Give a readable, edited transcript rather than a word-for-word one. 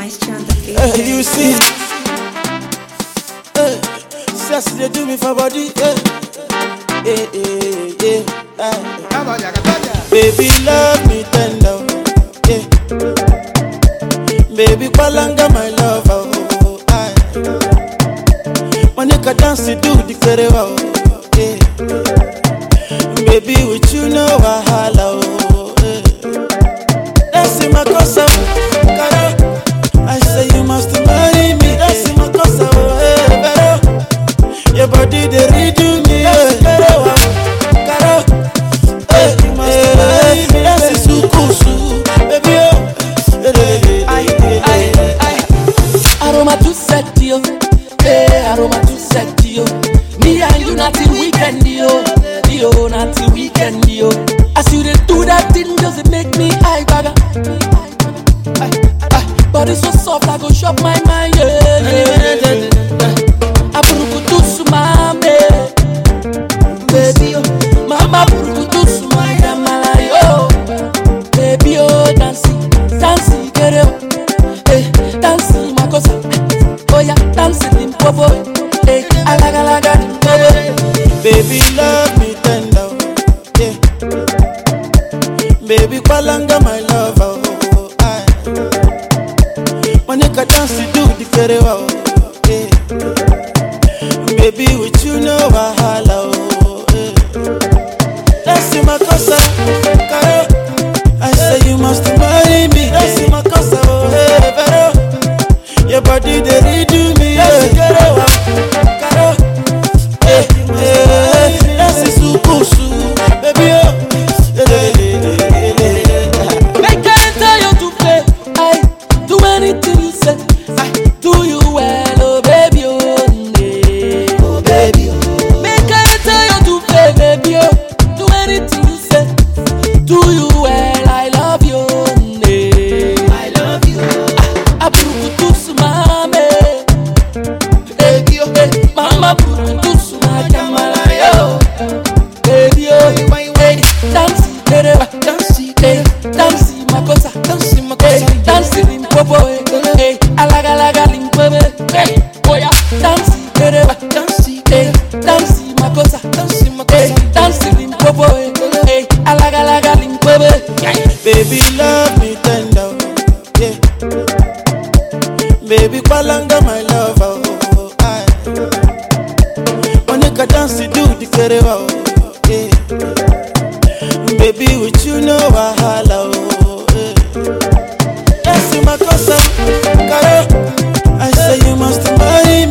You see, just they do me for body. Baby, love me tender. Baby, palanga my love. Monica dance to do the kerewa. Baby, with you no wahala. That's in my cosa. I say you must marry me. That's in my cosa. Your body they redo me. You must marry me. That's sukusu, baby. Aroma to set you, aroma to set you. Me and you not till weekend, yo, not till weekend, yo. As you do that thing, does it make me high bagger? Body so soft, I go shop my mind, yeah. Aburukutu sumame, baby, oh, mama burukutu sumaya malayo, baby, oh, dancing, get it, dancing, makosa, oh yeah, dancing in popo, alaga limpopo. Baby, love me tender, baby, palanga my love, Monica dance to do the kerewa, baby, with you no wahala, That's in my casa, I say you must marry me. That's in my casa, your body they redo me, that's a sukusu, baby, Make I tell you to play, I do anything you say, I do you well, oh baby, oh baby, Make I tell you to play, baby, oh, do anything you say, do you well, I love you, I love you. Aburukutu sumame, baby, oh, mama burukutu sumaya malayo, baby, oh, dancing, makosa, dancing limpopo, alaga limpopo, oh yeah, dancing, dancing, makosa, dancing limpopo, alaga limpopo. Baby, love me tender, baby, palanga my love, Monica dance to do the kerewa, baby, with you no wahala, That's in my casa, I say you must marry me.